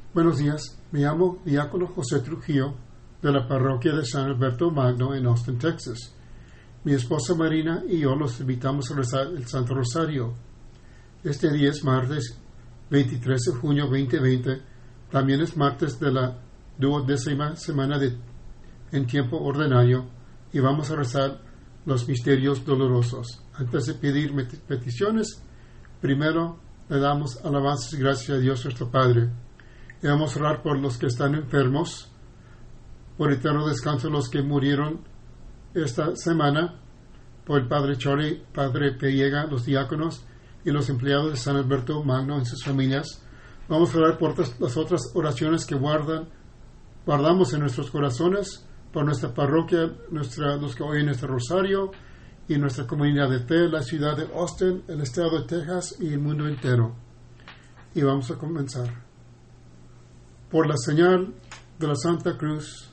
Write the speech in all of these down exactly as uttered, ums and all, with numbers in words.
Buenos días, me llamo Diácono José Trujillo de la parroquia de San Alberto Magno en Austin, Texas. Mi esposa Marina y yo los invitamos a rezar el Santo Rosario. Este día es martes veintitrés de junio veinte veinte, también es martes de la duodécima semana de, en tiempo ordinario, y vamos a rezar los misterios dolorosos. Antes de pedir peticiones, primero le damos alabanzas y gracias a Dios nuestro Padre. Y vamos a orar por los que están enfermos, por eterno descanso los que murieron esta semana, por el Padre Charlie, Padre Pellega, los diáconos y los empleados de San Alberto Magno en sus familias. Vamos a orar por las otras oraciones que guardan, guardamos en nuestros corazones, por nuestra parroquia, nuestra, los que oyen nuestro rosario, y nuestra comunidad de fe, la ciudad de Austin, el estado de Texas y el mundo entero. Y vamos a comenzar. Por la señal de la Santa Cruz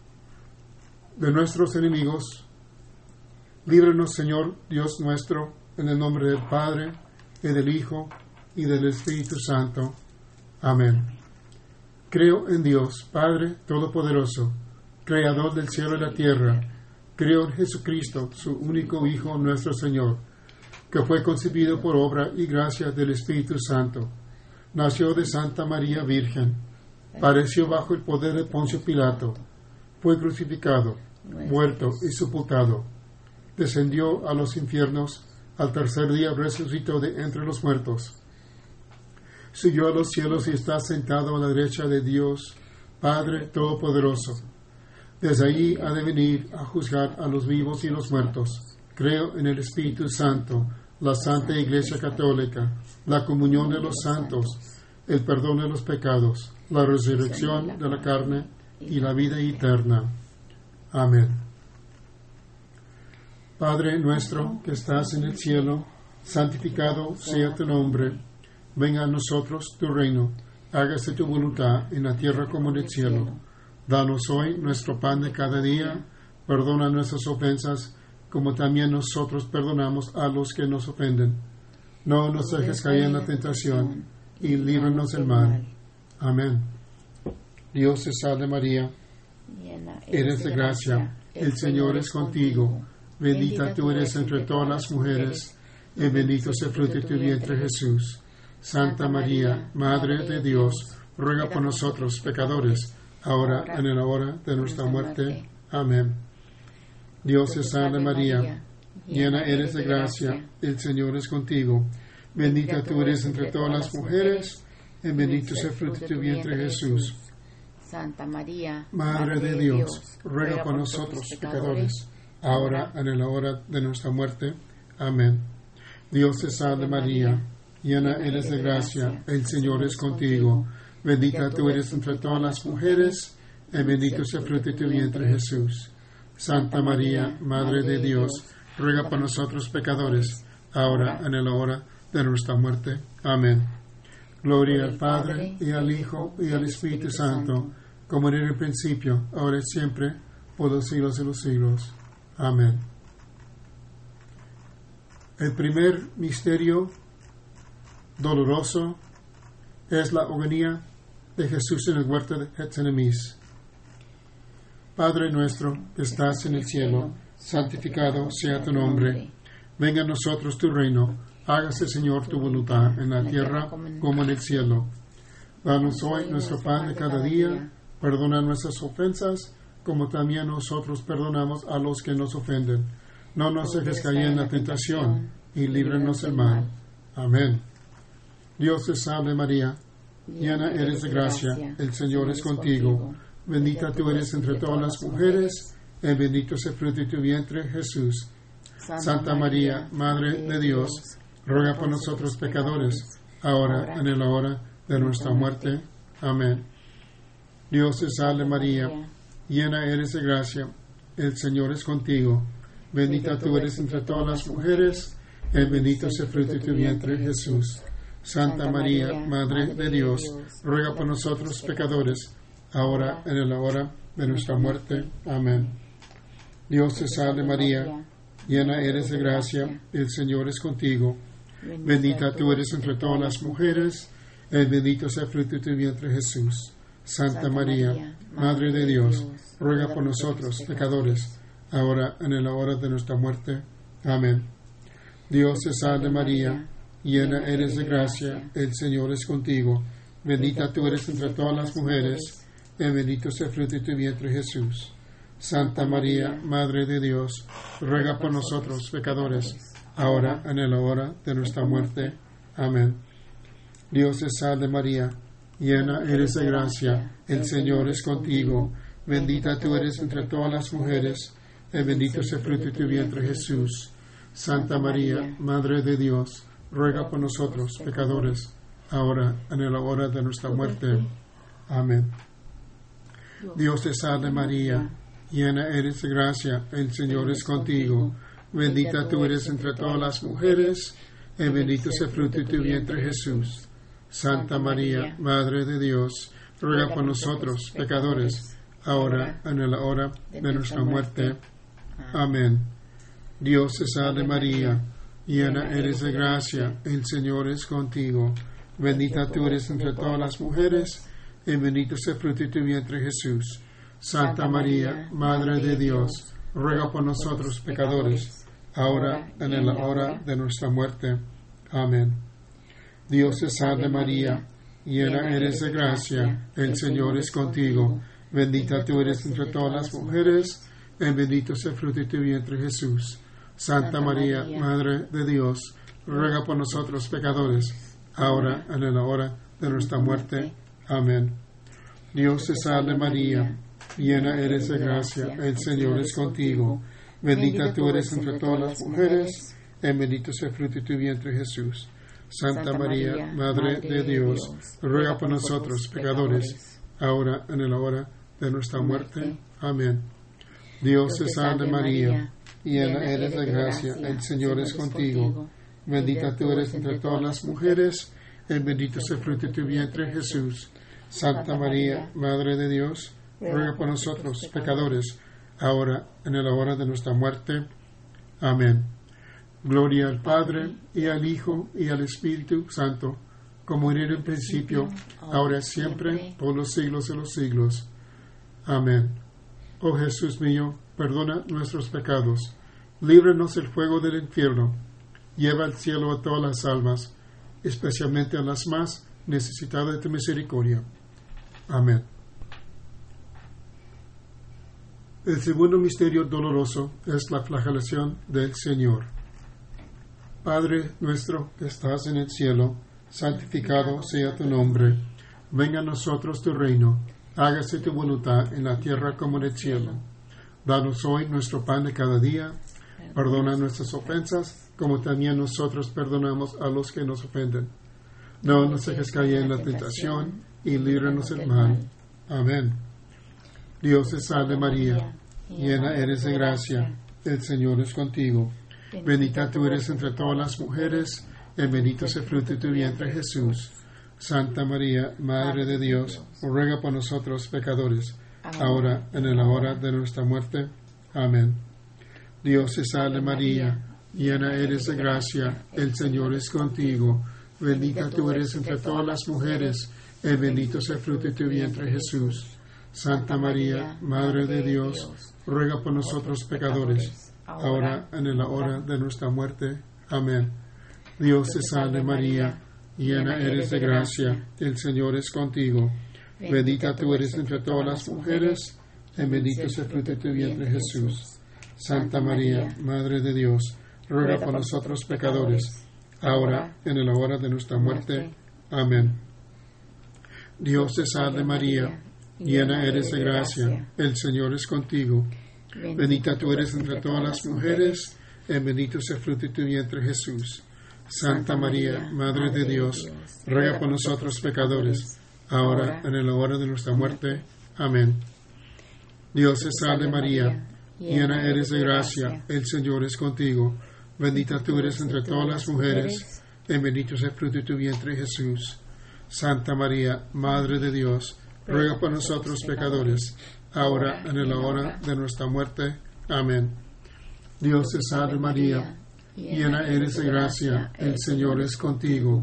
de nuestros enemigos, líbranos, Señor Dios nuestro, en el nombre del Padre, y del Hijo, y del Espíritu Santo. Amén. Creo en Dios, Padre Todopoderoso, Creador del cielo y la tierra. Creo en Jesucristo, su único Hijo, nuestro Señor, que fue concebido por obra y gracia del Espíritu Santo. Nació de Santa María Virgen. Padeció bajo el poder de Poncio Pilato. Fue crucificado, muerto y sepultado. Descendió a los infiernos. Al tercer día resucitó de entre los muertos. Subió a los cielos y está sentado a la derecha de Dios, Padre Todopoderoso. Desde allí ha de venir a juzgar a los vivos y los muertos. Creo en el Espíritu Santo, la Santa Iglesia Católica, la comunión de los santos, el perdón de los pecados, la resurrección de la carne y la vida eterna. Amén. Padre nuestro que estás en el cielo, santificado sea tu nombre. Venga a nosotros tu reino. Hágase tu voluntad en la tierra como en el cielo. Danos hoy nuestro pan de cada día. Perdona nuestras ofensas, como también nosotros perdonamos a los que nos ofenden. No nos dejes caer en la tentación, y líbranos del mal. Amén. Dios te salve María, eres de gracia, el Señor es contigo. Bendita tú eres entre todas las mujeres, y bendito es el fruto de tu vientre Jesús. Santa María, Madre de Dios, ruega por nosotros pecadores, ahora y en la hora de nuestra muerte. Amén. Dios te salve María, llena eres de gracia, el Señor es contigo. Bendita tú eres entre todas las mujeres, y bendito es el fruto de tu vientre Jesús. Santa María, Madre de Dios, ruega por nosotros pecadores, ahora y en la hora de nuestra muerte. Amén. Dios te salve María, llena eres de gracia, el Señor es contigo. Bendita tú eres entre todas las mujeres, y bendito es el fruto de tu vientre Jesús. Santa María, Madre de Dios, ruega por nosotros pecadores, ahora y en la hora de nuestra muerte. Amén. Gloria al Padre, y al Hijo, y al Espíritu Santo, como era en el principio, ahora y siempre, por los siglos de los siglos. Amén. El primer misterio doloroso es la agonía de Jesús en el huerto de Getsemaní. Padre nuestro que estás en el cielo, santificado sea tu nombre. Venga a nosotros tu reino. Hágase, Señor, tu voluntad en la tierra como en el cielo. Danos hoy nuestro pan de cada día. Perdona nuestras ofensas, como también nosotros perdonamos a los que nos ofenden. No nos dejes caer en la tentación, y líbranos del mal. Amén. Dios te salve María, llena eres de gracia, el Señor es contigo. Bendita tú eres entre todas las mujeres, y bendito es el fruto de tu vientre, Jesús. Santa María, Madre de Dios, ruega por nosotros pecadores, ahora y en la hora de nuestra muerte. Amén. Dios te salve María, llena eres de gracia, el Señor es contigo. Bendita tú eres entre todas las mujeres, y bendito es el fruto de tu vientre, Jesús. Santa María, Madre de Dios, ruega por nosotros pecadores, ahora y en la hora de nuestra muerte. Amén. Dios te salve María, llena eres de gracia, el Señor es contigo. Bendita tú eres entre todas las mujeres, el bendito sea el fruto de tu vientre Jesús. Santa María, Madre de Dios, ruega por nosotros, pecadores, ahora en la hora de nuestra muerte. Amén. Dios te salve María, llena eres de gracia, el Señor es contigo. Bendita tú eres entre todas las mujeres, y bendito sea el fruto de tu vientre Jesús. Santa María, Madre de Dios, ruega por nosotros, pecadores, ahora en la hora de nuestra muerte. Amén. Dios te salve María, llena eres de gracia, el Señor es contigo. Bendita tú eres entre todas las mujeres, y bendito es el fruto de tu vientre Jesús. Santa María, Madre de Dios, ruega por nosotros, pecadores, ahora en la hora de nuestra muerte. Amén. Dios te salve María, llena eres de gracia, el Señor es contigo. Bendita tú eres entre todas las mujeres, y bendito es el fruto de tu vientre Jesús. Santa María, Madre de Dios, ruega por nosotros, pecadores, ahora en la hora de nuestra muerte. Amén. Dios te salve María, llena eres de gracia, el Señor es contigo. Bendita tú eres entre todas las mujeres, y bendito es el fruto de tu vientre Jesús. Santa María, Madre de Dios, ruega por nosotros, pecadores, ahora en la hora de nuestra muerte. Amén. Dios te salve María, llena eres de gracia, el Señor es contigo. Bendita tú eres entre todas las mujeres, y bendito es el fruto de tu vientre Jesús. Santa María, Madre de Dios, ruega por nosotros pecadores, ahora en la hora de nuestra muerte. Amén. Dios te salve María, llena eres de gracia, el Señor es contigo. Bendita tú eres entre todas las mujeres, y bendito es el fruto de tu vientre Jesús. Santa María, Madre de Dios, ruega por nosotros pecadores, ahora en la hora de nuestra muerte. Amén. Dios te salve María, llena eres de gracia, el Señor es contigo. Bendita tú eres entre todas las mujeres, y bendito es el fruto de tu vientre Jesús. Santa María, Madre de Dios, ruega por nosotros pecadores, ahora en la hora de nuestra muerte. Amén. Gloria al Padre, y al Hijo, y al Espíritu Santo, como era en el principio, ahora y siempre, por los siglos de los siglos. Amén. Oh Jesús mío, perdona nuestros pecados, líbranos del fuego del infierno, lleva al cielo a todas las almas, especialmente a las más necesitadas de tu misericordia. Amén. El segundo misterio doloroso es la flagelación del Señor. Padre nuestro que estás en el cielo, santificado sea tu nombre. Venga a nosotros tu reino. Hágase tu voluntad en la tierra como en el cielo. Danos hoy nuestro pan de cada día. Perdona nuestras ofensas, como también nosotros perdonamos a los que nos ofenden. No nos dejes caer en la tentación, y líbranos del mal. Amén. Dios te salve María, llena eres de gracia, el Señor es contigo. Bendita tú eres entre todas las mujeres, y bendito es el fruto de tu vientre Jesús. Santa María, Madre de Dios, ruega por nosotros pecadores, ahora en la hora de nuestra muerte. Amén. Dios te salve María, llena eres de gracia, el Señor es contigo. Bendita tú eres entre todas las mujeres, y bendito es el fruto de tu vientre Jesús. Santa María, Madre de Dios, ruega por nosotros pecadores, ahora en la hora de nuestra muerte. Amén. Dios te salve María, llena eres de gracia, el Señor es contigo. Bendita tú eres entre todas las mujeres, y bendito es el fruto de tu vientre Jesús. Santa María, Madre de Dios, ruega por nosotros pecadores, ahora en la hora de nuestra muerte. Amén. Dios te salve María, llena eres de gracia, el Señor es contigo. Bendita tú eres entre todas las mujeres, y bendito es el fruto de tu vientre Jesús. Santa María, Madre de Dios, ruega por nosotros pecadores, ahora en la hora de nuestra muerte. Amén. Dios te salve María, llena eres de gracia, el Señor es contigo. Bendita tú eres entre todas las mujeres, y bendito es el fruto de tu vientre Jesús. Santa María, Madre de Dios, ruega por nosotros pecadores, ahora en la hora de nuestra muerte. Amén. Dios te salve María, llena eres de gracia, el Señor es contigo.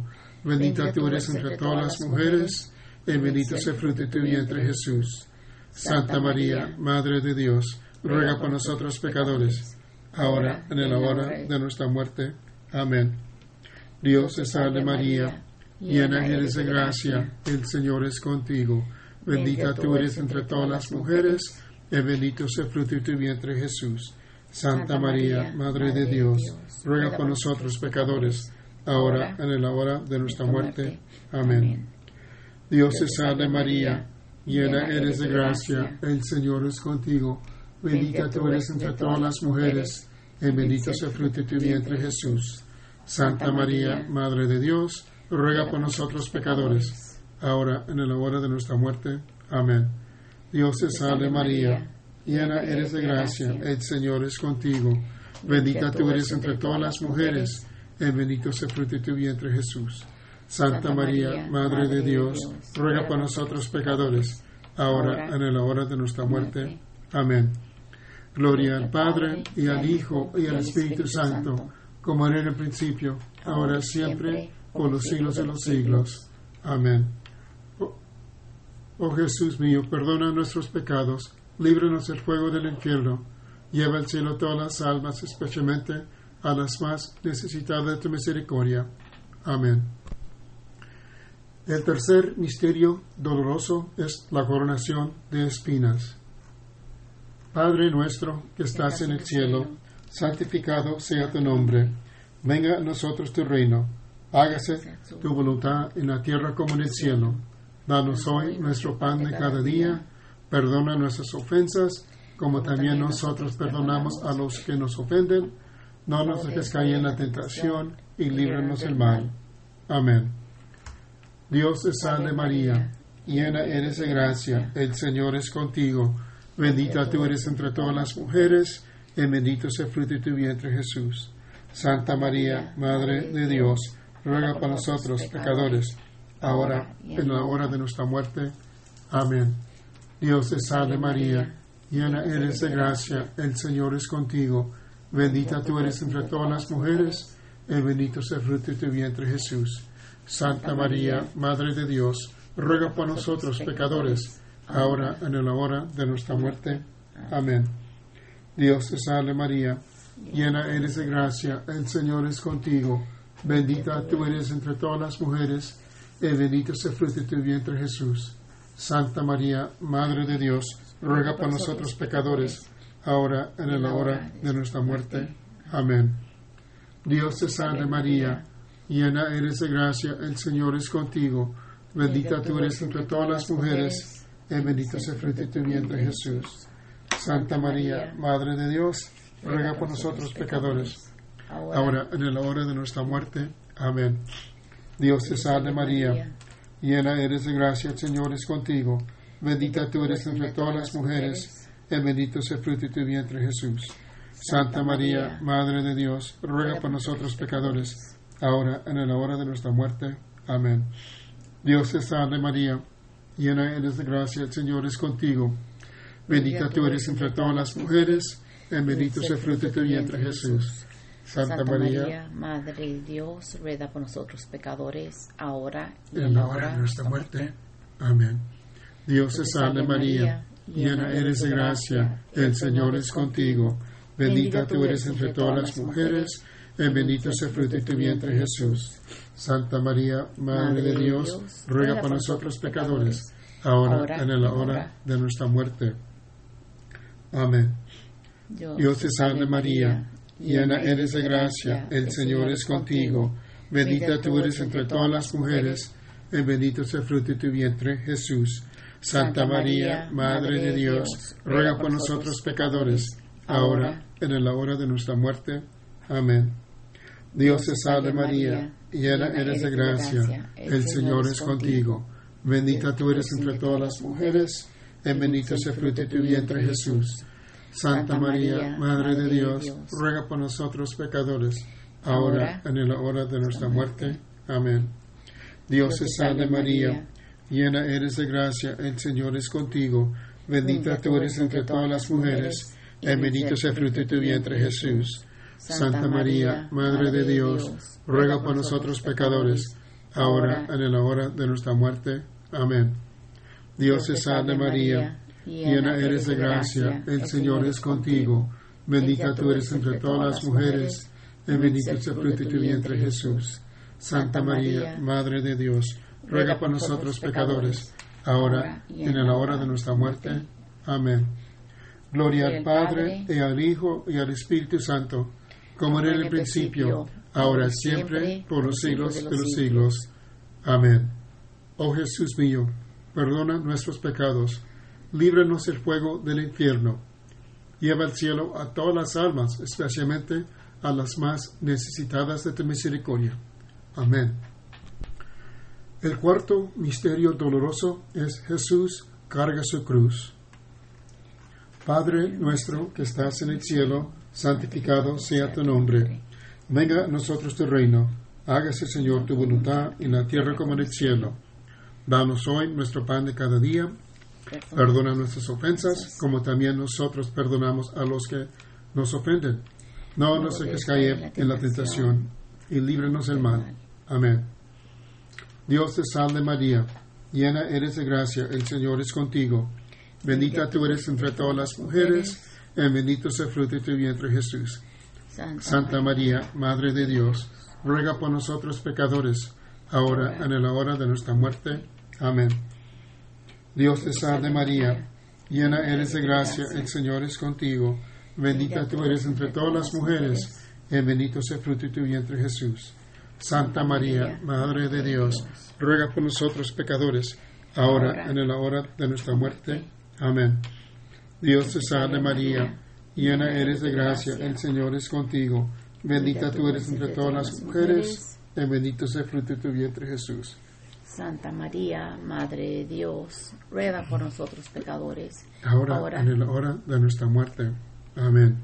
Bendita tú eres entre todas las mujeres, y bendito es el fruto de tu vientre Jesús. Santa María, Madre de Dios, ruega por nosotros pecadores, ahora en la hora de nuestra muerte. Amén. Dios te salve María, llena eres de gracia, el Señor es contigo. Bendita tú eres entre todas las mujeres, y bendito es el fruto de tu vientre Jesús. Santa María, Madre de Dios, ruega por nosotros pecadores, ahora en la hora de nuestra muerte. Amén. Dios te salve María, llena eres de gracia, el Señor es contigo. Bendita tú eres entre todas las mujeres, y bendito es el fruto de tu vientre Jesús. Santa María, Madre de Dios, ruega por nosotros pecadores, ahora en la hora de nuestra muerte. Amén. Dios te salve María, llena eres de gracia, el Señor es contigo. Bendita tú eres entre todas las mujeres, y bendito es el fruto de tu vientre Jesús. Santa María, Madre de Dios, ruega por nosotros pecadores, ahora en la hora de nuestra muerte. Amén. Gloria al Padre, y al Hijo, y al Espíritu Santo, como era en el principio, ahora siempre, por los siglos de los siglos. Amén. Oh, oh Jesús mío, perdona nuestros pecados, líbranos del fuego del infierno, lleva al cielo todas las almas, especialmente a las más necesitadas de tu misericordia. Amén. El tercer misterio doloroso es la coronación de espinas. Padre nuestro que estás en el cielo, santificado sea tu nombre. Venga a nosotros tu reino. Hágase tu voluntad en la tierra como en el cielo. Danos hoy nuestro pan de cada día. Perdona nuestras ofensas, como también nosotros perdonamos a los que nos ofenden. No nos dejes caer en la tentación, y líbranos del mal. Amén. Dios te salve María, llena eres de gracia, el Señor es contigo. Bendita tú eres entre todas las mujeres, y bendito es el fruto de tu vientre Jesús. Santa María, Madre de Dios, ruega por nosotros pecadores, ahora y en la hora de nuestra muerte. Amén. Dios te salve María, llena eres de gracia, el Señor es contigo. Bendita tú eres entre todas las mujeres, y bendito es el fruto de tu vientre Jesús. Santa María, Madre de Dios, ruega por nosotros pecadores, ahora y en la hora de nuestra muerte. Amén. Dios te salve María, llena eres de gracia, el Señor es contigo. Bendita tú eres entre todas las mujeres, y bendito es el fruto de tu vientre Jesús. Santa María, Madre de Dios, ruega por nosotros pecadores, ahora y en la hora de nuestra muerte. Amén. Dios te salve María, llena eres de gracia, el Señor es contigo. Bendita tú eres entre todas las mujeres, y bendito es el fruto de tu vientre Jesús. Santa María, Madre de Dios, ruega por nosotros pecadores, ahora en la hora de nuestra muerte. Amén. Dios te salve María, llena eres de gracia, el Señor es contigo. Bendita tú eres entre todas las mujeres, y bendito es el fruto de tu vientre Jesús. Santa María, Madre de Dios, ruega por nosotros pecadores, ahora en la hora de nuestra muerte. Amén. Dios te salve María, llena eres de gracia, el Señor es contigo. Bendita tú eres entre todas las mujeres, y bendito es el fruto de tu vientre Jesús. Santa, Santa María, María, Madre de Dios, ruega por nosotros pecadores, ahora y en la hora de nuestra muerte. Amén. Dios te salve María, llena eres de gracia, el Señor es contigo. Bendita tú eres entre todas las mujeres, y bendito es el fruto de tu vientre Jesús. Santa María, Madre de Dios, ruega por nosotros pecadores, ahora y en la hora de nuestra muerte. Amén. Dios te salve María, llena eres de gracia, el Señor es contigo. Bendita tú eres entre todas las mujeres, y bendito es el fruto de tu vientre Jesús. Santa María, Madre de Dios, ruega por nosotros pecadores, ahora y en la hora de nuestra muerte. Amén. Dios te salve María, llena eres de gracia, el Señor es contigo. Bendita tú eres entre todas las mujeres, y bendito es el fruto de tu vientre Jesús. Santa María, Madre de Dios, ruega por nosotros pecadores, ahora y en la hora de nuestra muerte. Amén. Dios te salve María, llena eres de gracia, el Señor es contigo. Bendita tú eres entre todas las mujeres, y bendito es el fruto de tu vientre Jesús. Santa María, Madre de Dios, ruega por nosotros pecadores, ahora en la hora de nuestra muerte. Amén. Dios te salve María, llena eres de gracia, el Señor es contigo. Bendita tú eres entre todas las mujeres, y bendito es el fruto de tu vientre Jesús. Santa María, Madre de Dios, ruega por nosotros pecadores, ahora y en la hora de nuestra muerte. Amén. Gloria al Padre, y al Hijo, y al Espíritu Santo, como era en el principio, ahora y siempre, por los siglos de los siglos. Amén. Oh Jesús mío, perdona nuestros pecados, líbranos del fuego del infierno, lleva al cielo a todas las almas, especialmente a las más necesitadas de tu misericordia. Amén. El cuarto misterio doloroso es Jesús carga su cruz. Padre nuestro que estás en el cielo, santificado sea tu nombre. Venga a nosotros tu reino. Hágase, Señor, tu voluntad en la tierra como en el cielo. Danos hoy nuestro pan de cada día. Perdona nuestras ofensas, como también nosotros perdonamos a los que nos ofenden. No nos dejes caer en la tentación, y líbranos del mal. Amén. Dios te salve María, llena eres de gracia, el Señor es contigo. Bendita tú eres entre todas las mujeres, y bendito es el fruto de tu vientre Jesús. Santa María, Madre de Dios, ruega por nosotros pecadores, ahora y en la hora de nuestra muerte. Amén. Dios te salve María, llena eres de gracia, el Señor es contigo. Bendita tú eres entre todas las mujeres, y bendito es el fruto de tu vientre Jesús. Santa María, Madre de Dios, ruega por nosotros pecadores, ahora y en la hora de nuestra muerte. Amén. Dios te salve María, llena eres de gracia, el Señor es contigo. Bendita tú eres entre todas las mujeres, y bendito es el fruto de tu vientre Jesús. Santa María, Madre de Dios, ruega por nosotros pecadores, ahora, ahora en la hora de nuestra muerte. Amén.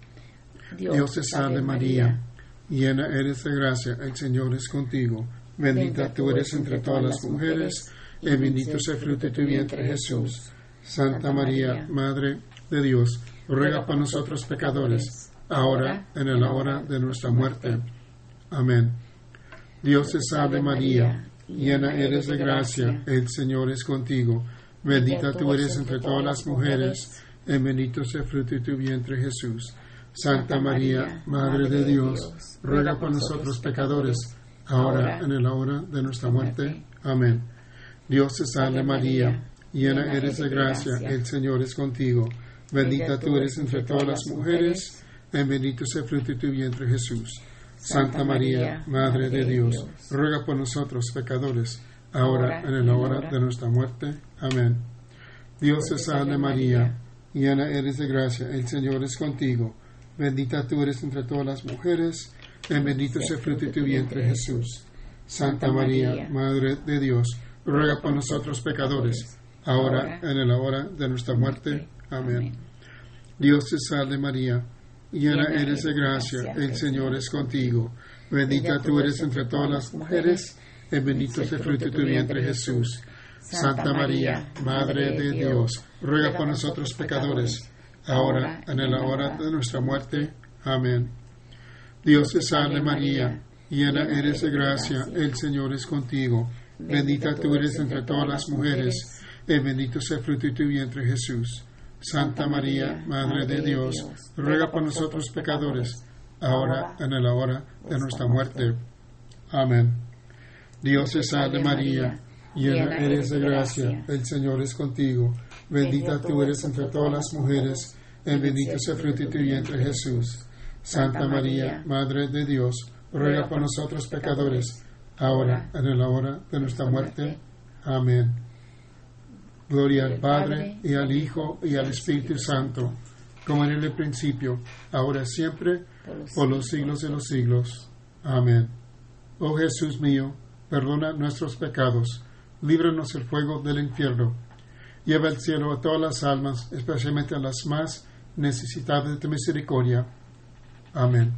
Dios, Dios te salve María, llena eres de gracia, el Señor es contigo. Bendita tú eres entre todas las mujeres, y bendito es el fruto de tu vientre Jesús. Santa María, Madre de Dios, ruega por nosotros pecadores, ahora y en la hora de nuestra muerte. Amén. Dios te salve María, llena eres de gracia, el Señor es contigo. Bendita tú eres entre todas las mujeres, y bendito es el fruto de tu vientre Jesús. Santa María, Madre de Dios, ruega por nosotros pecadores, ahora y en la hora de nuestra muerte. Amén. Dios te salve María, llena eres de gracia, el Señor es contigo. Bendita tú eres entre todas las mujeres, y bendito es el fruto de tu vientre Jesús. Santa María, Madre de Dios, ruega por nosotros pecadores, ahora y en la hora de nuestra muerte. Amén. Dios te salve María, llena eres de gracia, el Señor es contigo. Bendita tú eres entre todas las mujeres, y bendito es el fruto de tu vientre Jesús. Santa María, Madre de Dios, ruega por nosotros pecadores, ahora y en la hora de nuestra muerte. Amén. Dios te salve María, llena eres de gracia, el Señor es contigo. Bendita tú eres entre todas las mujeres, y bendito es el fruto de tu vientre Jesús. Santa María, Madre de Dios, ruega por nosotros pecadores, ahora y en la hora de nuestra muerte. Amén. Dios te salve María, llena eres de gracia, el Señor es contigo. Bendita tú eres entre todas las mujeres, y bendito es el fruto de tu vientre Jesús. Santa María, Madre de Dios, ruega por nosotros pecadores, ahora y en la hora de nuestra muerte. Amén. Dios te salve María, llena eres de gracia, el Señor es contigo. Bendita tú eres entre todas las mujeres, y bendito es el fruto de tu vientre Jesús. Santa María, Madre de Dios, ruega por nosotros pecadores, ahora y en la hora de nuestra muerte. Amén. Gloria al Padre, y al Hijo, y al Espíritu Santo, como en el principio, ahora y siempre, por los siglos de los siglos. Amén. Oh Jesús mío, perdona nuestros pecados, líbranos del fuego del infierno, lleva al cielo a todas las almas, especialmente a las más necesitadas de tu misericordia. Amén.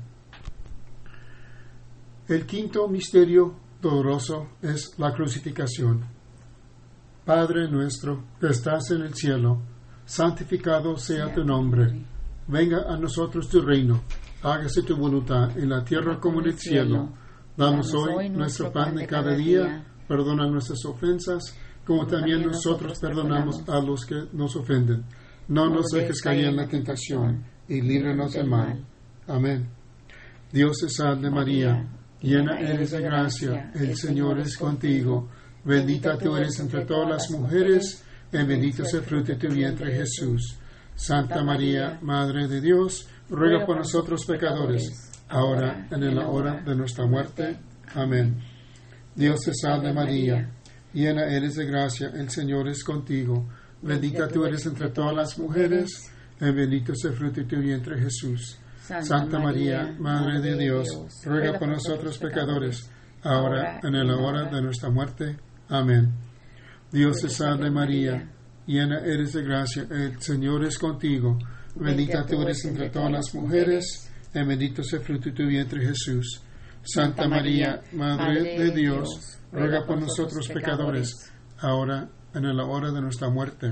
El quinto misterio doloroso es la crucifixión. Padre nuestro que estás en el cielo, santificado sea tu nombre. Venga a nosotros tu reino. Hágase tu voluntad en la tierra como en el cielo. Danos hoy nuestro pan de cada día, perdona nuestras ofensas, como también nosotros perdonamos a los que nos ofenden. No nos dejes caer en la tentación, y líbranos del mal. Amén. Dios te salve María, llena eres de gracia, el Señor es contigo. Bendita tú eres entre todas las mujeres, y bendito es el fruto de tu vientre Jesús. Santa María, Madre de Dios, ruega por nosotros pecadores, ahora y en la hora de nuestra muerte. Amén. Dios te salve María, llena eres de gracia, el Señor es contigo. Bendita tú eres entre todas las mujeres, y bendito es el fruto de tu vientre Jesús. Santa María, Madre de Dios, ruega por nosotros pecadores, ahora y en la hora de nuestra muerte. Amén. Dios te salve María, llena eres de gracia, el Señor es contigo. Bendita tú eres entre todas las mujeres, y bendito es el fruto de tu vientre Jesús. Santa María, Madre de Dios, ruega por nosotros pecadores, ahora y en la hora de nuestra muerte.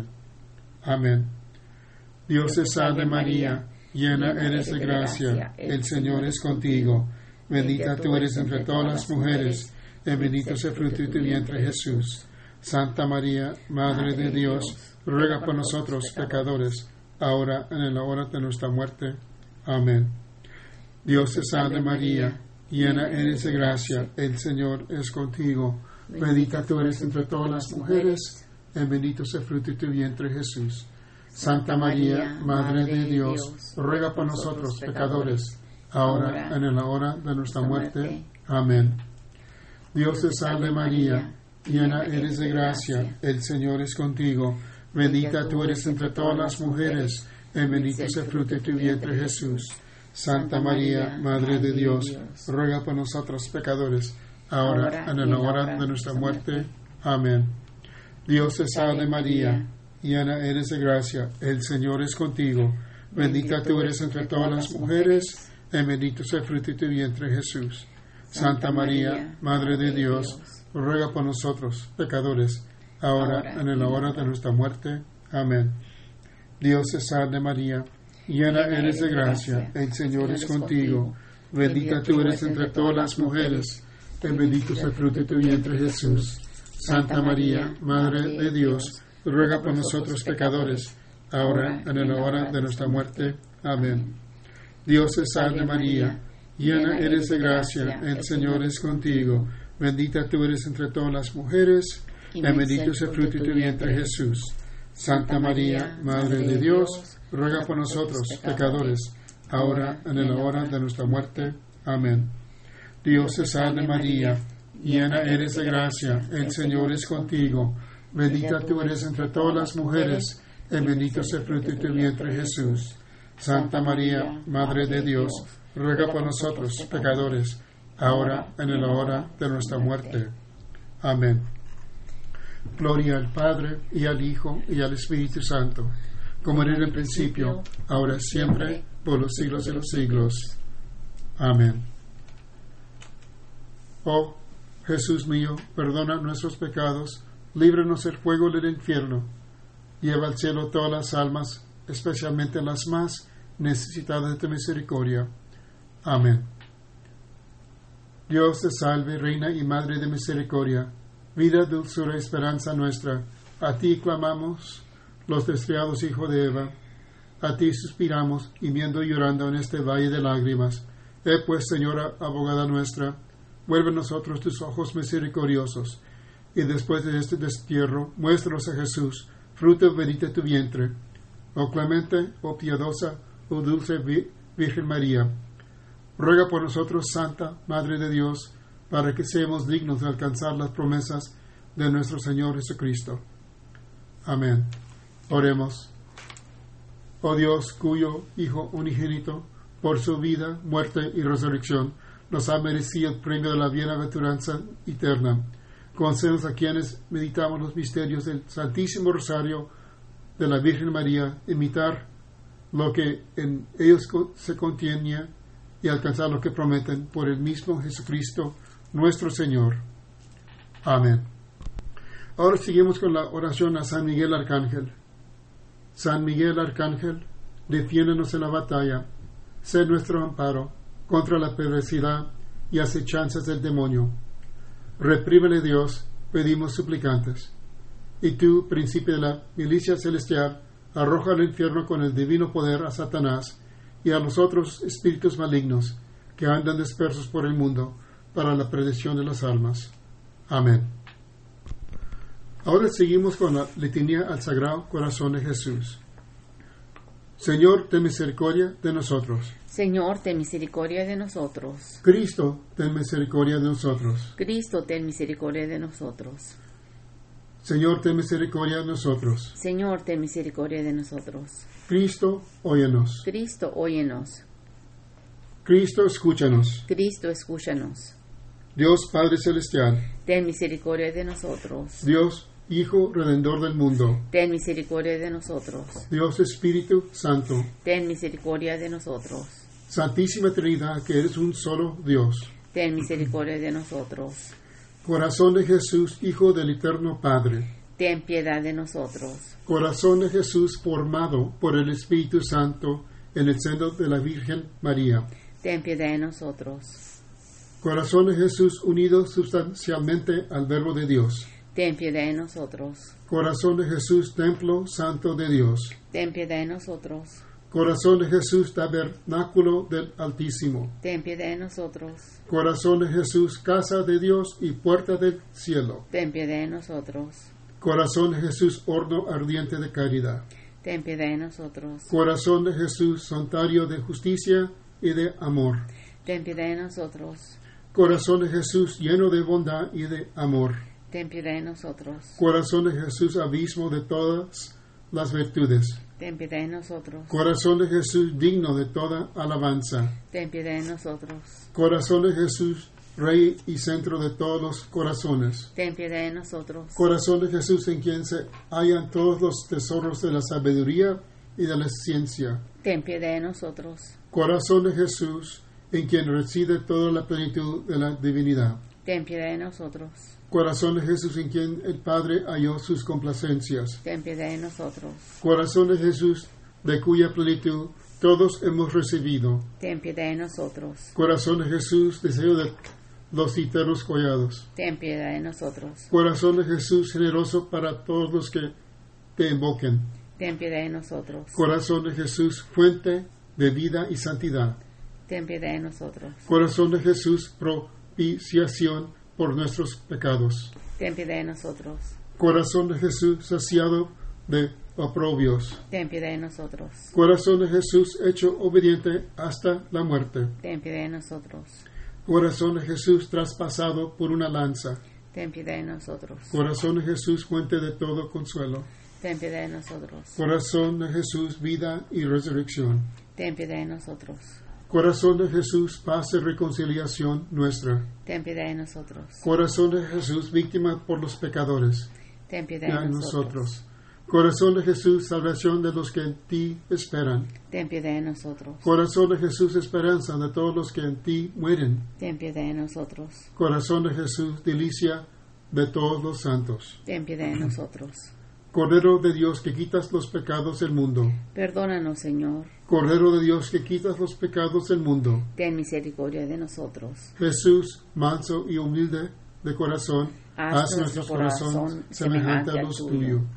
Amén. Dios te salve María, llena eres de gracia, el Señor es contigo. Bendita tú eres entre todas las mujeres, y bendito es el fruto de tu vientre Jesús. Santa María, Madre de Dios, ruega por nosotros pecadores, ahora y en la hora de nuestra muerte. Amén. Dios te salve María, llena eres de gracia, el Señor es contigo. Bendita tú eres entre todas las mujeres, y bendito es el fruto de tu vientre Jesús. Santa María, Madre de Dios, ruega por nosotros pecadores, ahora y en la hora de nuestra muerte. Amén. Dios te salve María, llena eres de gracia, el Señor es contigo. Bendita tú eres entre todas las mujeres, y bendito es el fruto de tu vientre Jesús. Santa María, Madre de Dios, ruega por nosotros pecadores, ahora y en la hora de nuestra muerte. Amén. Dios te salve María, llena eres de gracia, el Señor es contigo. Bendita tú eres entre todas las mujeres, y bendito es el fruto de tu vientre Jesús. Santa María, Madre de Dios, ruega por nosotros pecadores, ahora y en la hora de nuestra muerte. Amén. Dios te salve María, llena eres de gracia, el Señor es contigo. Bendita tú eres entre todas las mujeres, y bendito es el fruto de tu vientre Jesús. Santa María, Madre de Dios, ruega por nosotros pecadores, ahora y en la hora de nuestra muerte. Amén. Dios te salve María, llena eres de gracia, el Señor es contigo. Bendita tú eres entre todas las mujeres, y bendito es el fruto de tu vientre Jesús. Santa María, Madre de Dios, ruega por nosotros pecadores, ahora y en la hora de nuestra muerte. Amén. Dios te salve María, llena eres de gracia, el Señor es contigo. Bendita tú eres entre todas las mujeres, y bendito es el fruto de tu vientre Jesús. Santa María, Madre de Dios, ruega por nosotros pecadores, ahora y en la hora de nuestra muerte. Amén. Gloria al Padre, y al Hijo, y al Espíritu Santo, como era en el principio, ahora siempre, por los siglos de los siglos. Amén. Oh Jesús mío, perdona nuestros pecados, líbranos del fuego del infierno, lleva al cielo todas las almas, especialmente las más necesitadas de tu misericordia. Amén. Dios te salve, Reina y Madre de misericordia, vida, dulzura y esperanza nuestra. A ti clamamos, los deseados hijos de Eva. A ti suspiramos, gimiendo y llorando en este valle de lágrimas. Eh pues, Señora, abogada nuestra, vuelve a nosotros tus ojos misericordiosos, y después de este destierro, muéstranos a Jesús, fruto bendito de tu vientre. Oh clemente, oh piadosa, oh dulce Virgen María, ruega por nosotros, Santa Madre de Dios, para que seamos dignos de alcanzar las promesas de nuestro Señor Jesucristo. Amén. Oremos. Oh Dios, cuyo Hijo unigénito, por su vida, muerte y resurrección, nos ha merecido el premio de la bienaventuranza eterna. Concédenos a quienes meditamos los misterios del Santísimo Rosario de la Virgen María, imitar lo que en ellos se contiene y alcanzar lo que prometen por el mismo Jesucristo, nuestro Señor. Amén. Ahora seguimos con la oración a San Miguel Arcángel. San Miguel Arcángel, defiéndonos en la batalla, sé nuestro amparo contra la perversidad y acechanzas del demonio. Reprímele, Dios, pedimos suplicantes. Y tú, príncipe de la milicia celestial, arroja al infierno con el divino poder a Satanás y a los otros espíritus malignos que andan dispersos por el mundo para la perdición de las almas. Amén. Ahora seguimos con la litanía al Sagrado Corazón de Jesús. Señor, ten misericordia de nosotros. Señor, ten misericordia de nosotros. Cristo, ten misericordia de nosotros. Cristo, ten misericordia de nosotros. Señor, ten misericordia de nosotros. Señor, ten misericordia de nosotros. Cristo, óyenos. Cristo, óyenos. Cristo, escúchanos. Cristo, escúchanos. Dios Padre Celestial. Ten misericordia de nosotros. Dios Hijo Redentor del mundo. Ten misericordia de nosotros. Dios Espíritu Santo. Ten misericordia de nosotros. Santísima Trinidad, que eres un solo Dios. Ten misericordia de nosotros. Corazón de Jesús, Hijo del Eterno Padre. Ten piedad de nosotros. Corazón de Jesús formado por el Espíritu Santo en el seno de la Virgen María. Ten piedad de nosotros. Corazón de Jesús unido sustancialmente al Verbo de Dios. Ten piedad de nosotros. Corazón de Jesús, Templo Santo de Dios. Ten piedad de nosotros. Corazón de Jesús, Tabernáculo del Altísimo. Ten piedad de nosotros. Corazón de Jesús, Casa de Dios y Puerta del Cielo. Ten piedad de nosotros. Corazón de Jesús, Horno ardiente de caridad. Ten piedad de nosotros. Corazón de Jesús, Santuario de justicia y de amor. Ten piedad de nosotros. Corazón de Jesús, lleno de bondad y de amor. Ten piedad de nosotros. Corazón de Jesús, abismo de todas las virtudes. Ten piedad de nosotros. Corazón de Jesús, digno de toda alabanza. Ten piedad de nosotros. Corazón de Jesús, Rey y centro de todos los corazones. Ten piedad de nosotros. Corazón de Jesús, en quien se hallan todos los tesoros de la sabiduría y de la ciencia. Ten piedad de nosotros. Corazón de Jesús, en quien reside toda la plenitud de la divinidad. Ten piedad de nosotros. Corazón de Jesús, en quien el Padre halló sus complacencias. Ten piedad de nosotros. Corazón de Jesús, de cuya plenitud todos hemos recibido. Ten piedad de nosotros. Corazón de Jesús, deseo de los eternos collados. Ten piedad de nosotros. Corazón de Jesús, generoso para todos los que te invoquen. Ten piedad de nosotros. Corazón de Jesús, fuente de vida y santidad. Ten piedad de nosotros. Corazón de Jesús, propiciación por nuestros pecados. Ten piedad de nosotros. Corazón de Jesús, saciado de oprobios. Ten piedad de nosotros. Corazón de Jesús, hecho obediente hasta la muerte. Ten piedad de nosotros. Corazón de Jesús, traspasado por una lanza. Ten piedad de nosotros. Corazón de Jesús, fuente de todo consuelo. Ten piedad de nosotros. Corazón de Jesús, vida y resurrección. Ten piedad de nosotros. Corazón de Jesús, paz y reconciliación nuestra. Ten piedad de nosotros. Corazón de Jesús, víctima por los pecadores. Ten piedad Y de a nosotros. nosotros. Corazón de Jesús, salvación de los que en ti esperan. Ten piedad de nosotros. Corazón de Jesús, esperanza de todos los que en ti mueren. Ten piedad de nosotros. Corazón de Jesús, delicia de todos los santos. Ten piedad de nosotros. Cordero de Dios, que quitas los pecados del mundo. Perdónanos, Señor. Cordero de Dios, que quitas los pecados del mundo. Ten misericordia de nosotros. Jesús, manso y humilde de corazón, Haz haz nuestro nuestro corazón corazón semejante a semejante los al tuyo. tuyos.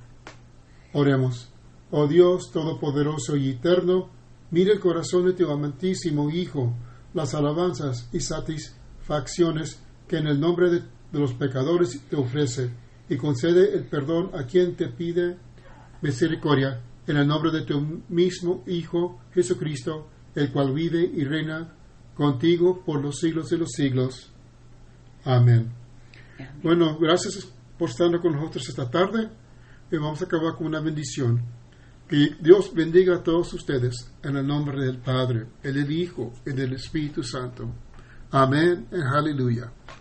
Oremos. Oh Dios Todopoderoso y Eterno, mira el corazón de tu amantísimo Hijo, las alabanzas y satisfacciones que en el nombre de, de los pecadores te ofrece, y concede el perdón a quien te pide misericordia, en el nombre de tu mismo Hijo Jesucristo, el cual vive y reina contigo por los siglos de los siglos. Amén. Amén. Bueno, gracias por estar con nosotros esta tarde, y vamos a acabar con una bendición. Que Dios bendiga a todos ustedes en el nombre del Padre, el del Hijo y del Espíritu Santo. Amén y aleluya.